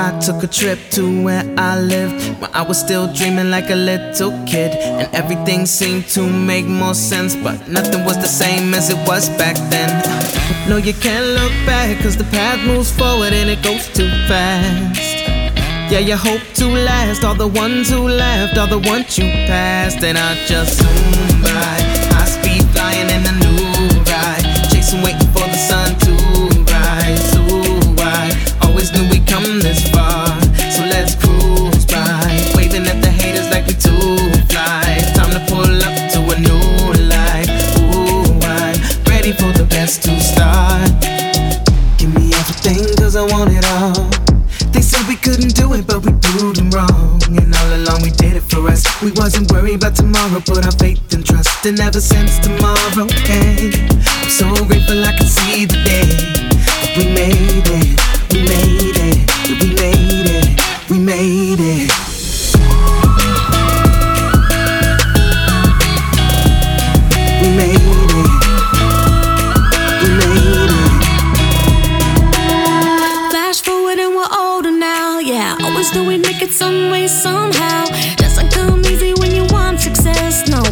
I took a trip to where I lived when I was still dreaming like a little kid, and everything seemed to make more sense, but nothing was the same as it was back then. No, you can't look back, cause the path moves forward and it goes too fast. Yeah, you hope to last. All the ones who left are the ones you passed, and I just zoom by. High speed flying in a new ride, chasing, waiting for the sun to rise. Ooh, I always knew we'd come this far, so let's cruise by, waving at the haters like we too fly. Time to pull up to a new life. Ooh, I'm ready for the best to start. Give me everything, cause I want it all. They said we couldn't do it, but we proved them wrong. And all along we did it for us. We wasn't worried about tomorrow, put our faith and trust. And ever since tomorrow came, I'm so grateful I can see the day. But we made it, we made it, we made it, we made it. We made it, we made it. Flash forward and we're older now, yeah. Always knew we'd make it some way, somehow. Doesn't come easy when you want success, no.